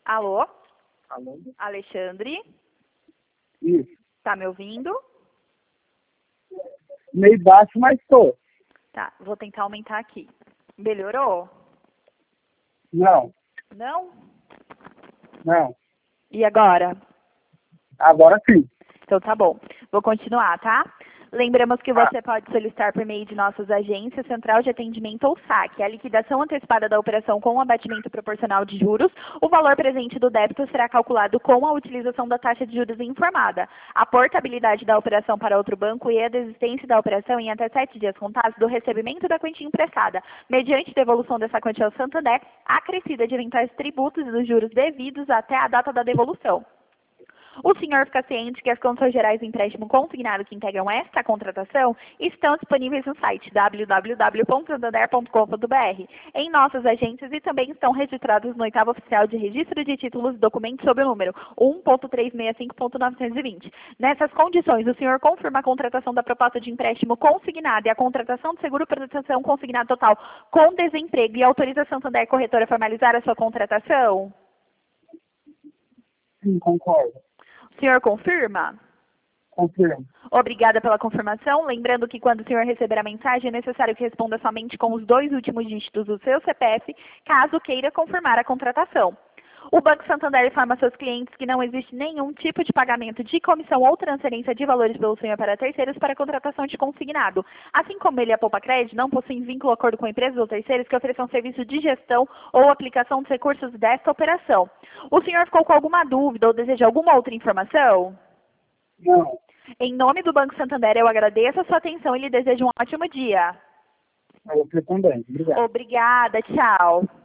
Alô? Alô? Alexandre? Isso. Tá me ouvindo? Meio baixo, mas tô. Tá, vou tentar aumentar aqui. Melhorou? Não, Não? não. E agora? Agora sim. Então tá bom. Vou continuar, tá? Lembramos que Tá. você pode solicitar por meio de nossas agências, Central de Atendimento ou SAC, a liquidação antecipada da operação com o abatimento proporcional de juros. O valor presente do débito será calculado com a utilização da taxa de juros informada. A portabilidade da operação para outro banco e a desistência da operação em até 7 dias contados do recebimento da quantia emprestada, mediante devolução dessa quantia ao Santander, acrescida de eventuais tributos e dos juros devidos até a data da devolução. O senhor fica ciente que as condições gerais do empréstimo consignado que integram esta contratação estão disponíveis no site www.santander.com.br, em nossas agências e também estão registrados no oitavo oficial de registro de títulos e documentos sob o número 1.365.920. Nessas condições, o senhor confirma a contratação da proposta de empréstimo consignada e a contratação de seguro proteção consignado total com desemprego e autoriza a Santander Corretora a formalizar a sua contratação? Sim, concordo. O senhor confirma? Confirmo. Obrigada pela confirmação. Lembrando que quando o senhor receber a mensagem, é necessário que responda somente com os 2 últimos dígitos do seu CPF, caso queira confirmar a contratação. O Banco Santander informa a seus clientes que não existe nenhum tipo de pagamento de comissão ou transferência de valores pelo senhor para terceiros para a contratação de consignado. Assim como ele e a Poupa Crédito não possuem vínculo ou acordo com empresas ou terceiros que ofereçam serviço de gestão ou aplicação dos recursos desta operação. O senhor ficou com alguma dúvida ou deseja alguma outra informação? Não. Em nome do Banco Santander, eu agradeço a sua atenção e lhe desejo um ótimo dia. Eu também. Obrigado. Obrigada, tchau.